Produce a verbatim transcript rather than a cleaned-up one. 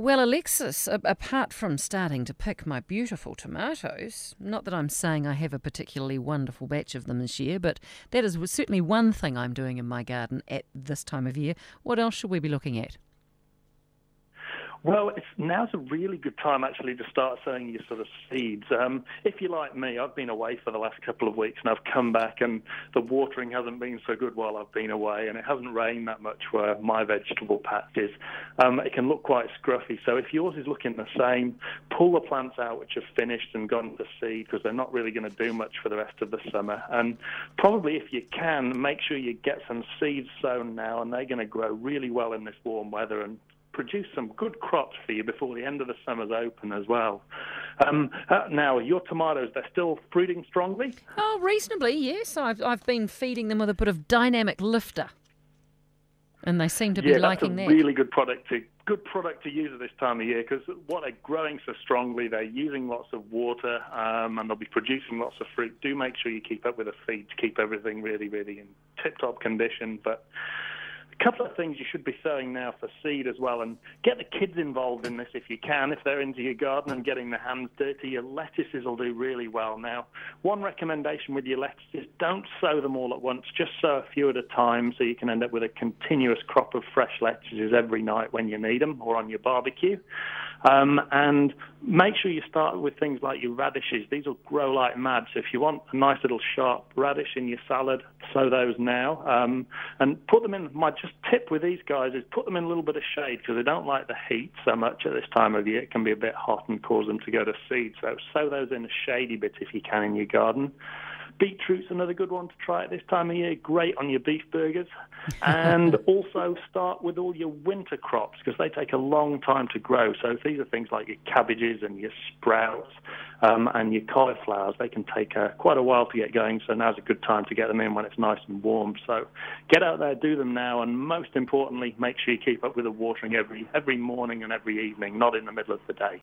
Well, Alexis, a- apart from starting to pick my beautiful tomatoes, not that I'm saying I have a particularly wonderful batch of them this year, but that is certainly one thing I'm doing in my garden at this time of year. What else should we be looking at? Well, it's, now's a really good time, actually, to start sowing your sort of seeds. Um, if you're like me, I've been away for the last couple of weeks, and I've come back, and the watering hasn't been so good while I've been away, and it hasn't rained that much where my vegetable patch is. Um, it can look quite scruffy. So if yours is looking the same, pull the plants out which have finished and gone to seed, because they're not really going to do much for the rest of the summer. And probably, if you can, make sure you get some seeds sown now, and they're going to grow really well in this warm weather and produce some good crops for you before the end of the summer's open as well. Um, uh, now, your tomatoes, they're still fruiting strongly? Oh, reasonably, yes. I've I've been feeding them with a bit of dynamic lifter, and they seem to be yeah, liking that. that. Yeah, that's a really good product to good product to use at this time of year, because what they're growing so strongly, they're using lots of water, um, and they'll be producing lots of fruit. Do make sure you keep up with the feed to keep everything really, really in tip-top condition. But a couple of things you should be sowing now for seed as well, and get the kids involved in this if you can. If they're into your garden and getting their hands dirty, your lettuces will do really well. Now, one recommendation with your lettuces, don't sow them all at once. Just sow a few at a time so you can end up with a continuous crop of fresh lettuces every night when you need them or on your barbecue. Um, and make sure you start with things like your radishes. These will grow like mad. So if you want a nice little sharp radish in your salad, sow those now. Um, and put them in, my just tip with these guys is put them in a little bit of shade, because they don't like the heat so much at this time of year. It can be a bit hot and cause them to go to seed. So sow those in a shady bit if you can in your garden. Beetroot's another good one to try at this time of year. Great on your beef burgers. And also start with all your winter crops, because they take a long time to grow. So these are things like your cabbages and your sprouts um, and your cauliflowers. They can take uh, quite a while to get going, so now's a good time to get them in when it's nice and warm. So get out there, do them now, and most importantly, make sure you keep up with the watering every every morning and every evening, not in the middle of the day.